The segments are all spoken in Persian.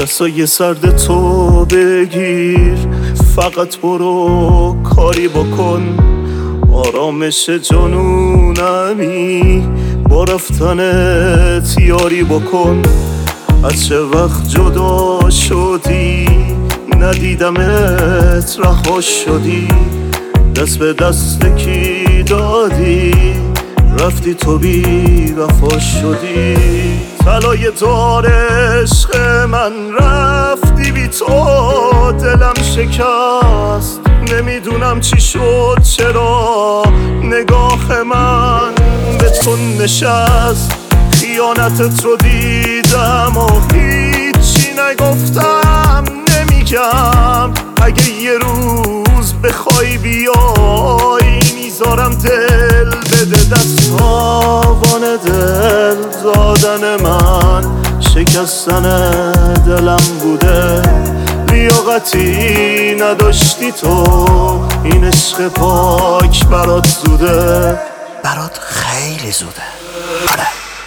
دستای سرد تو بگیر، فقط برو کاری بکن. آرامش جنونمی با رفتنت یاری بکن. از چه وقت جدا شدی ندیدمت، رها شدی. دست به دست کی دادی، رفتی تو بی وفا شدی. طلای دار عشق من رفتی بی تو، دلم شکست. نمیدونم چی شد، چرا نگاه من به تو نشست. خیانتت رو دیدم و هیچی نگفتم. نمیگم اگه یه روز بخوای بیای، میذارم دل بده دست. تاوان دل دادن من شکستن دلم بوده. لیاقتی نداشتی تو، این عشق پاک برات زوده. برات خیلی زوده. آره.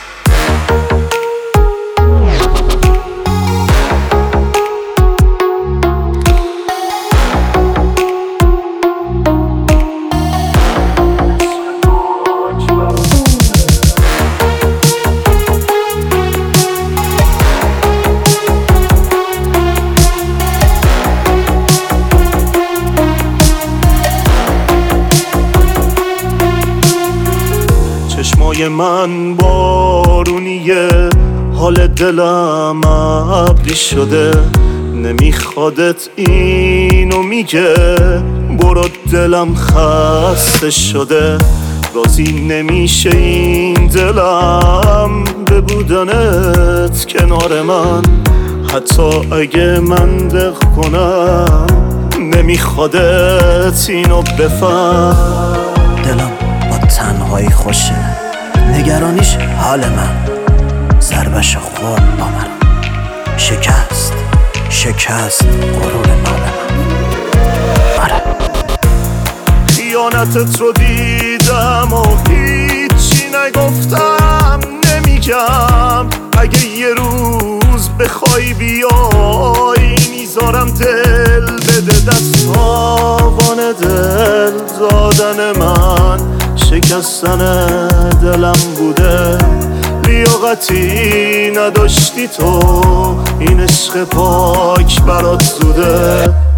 چشمای من بارونیه، حال دلم ابری شده. نمیخوادت اینو میگه، برو دلم خسته شده. راضی نمیشه این دلم به بودنت کنار من. حتی اگه من دق کنم نمیخوادت اینو بفهم. دلم با تنهایی خوشه، نگرانیش حال من. ضربش خورد با من، شکست غرور مال من. آره. خیانتت رو دیدم و هیچی نگفتم. نمیگم اگه یه روز بخوای بیای، میذارم دل بده دست. تاوان دل دادن من شکستن دلم بوده. لیاقتی نداشتی تو، این عشق پاک برات زوده.